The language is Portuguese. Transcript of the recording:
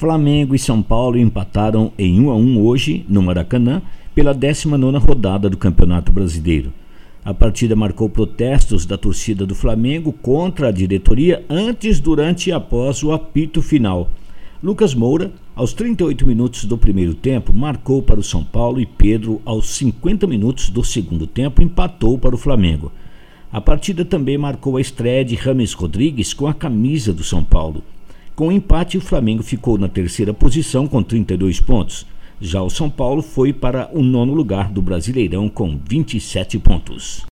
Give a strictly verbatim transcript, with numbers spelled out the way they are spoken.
Flamengo e São Paulo empataram em um a um hoje, no Maracanã, pela décima nona rodada do Campeonato Brasileiro. A partida marcou protestos da torcida do Flamengo contra a diretoria antes, durante e após o apito final. Lucas Moura, aos trinta e oito minutos do primeiro tempo, marcou para o São Paulo e Pedro, aos cinquenta minutos do segundo tempo, empatou para o Flamengo. A partida também marcou a estreia de James Rodrigues com a camisa do São Paulo. Com o empate, o Flamengo ficou na terceira posição com trinta e dois pontos. Já o São Paulo foi para o nono lugar do Brasileirão com vinte e sete pontos.